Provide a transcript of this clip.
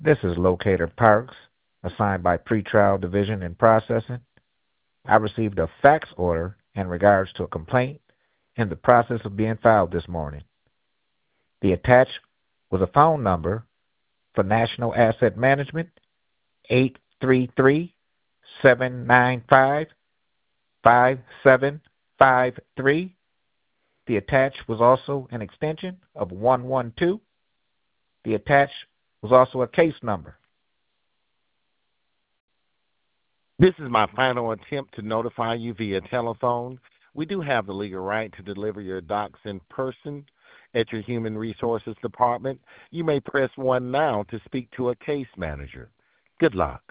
This is Locator Parks, assigned by Pretrial Division and Processing. I received a fax order in regards to a complaint in the process of being filed this morning. The attached was a phone number for National Asset Management, 833-795-5753. The attached was also an extension of 112. The attached was also a case number. This is my final attempt to notify you via telephone. We do have the legal right to deliver your docs in person at your Human Resources Department. You may press 1 now to speak to a case manager. Good luck.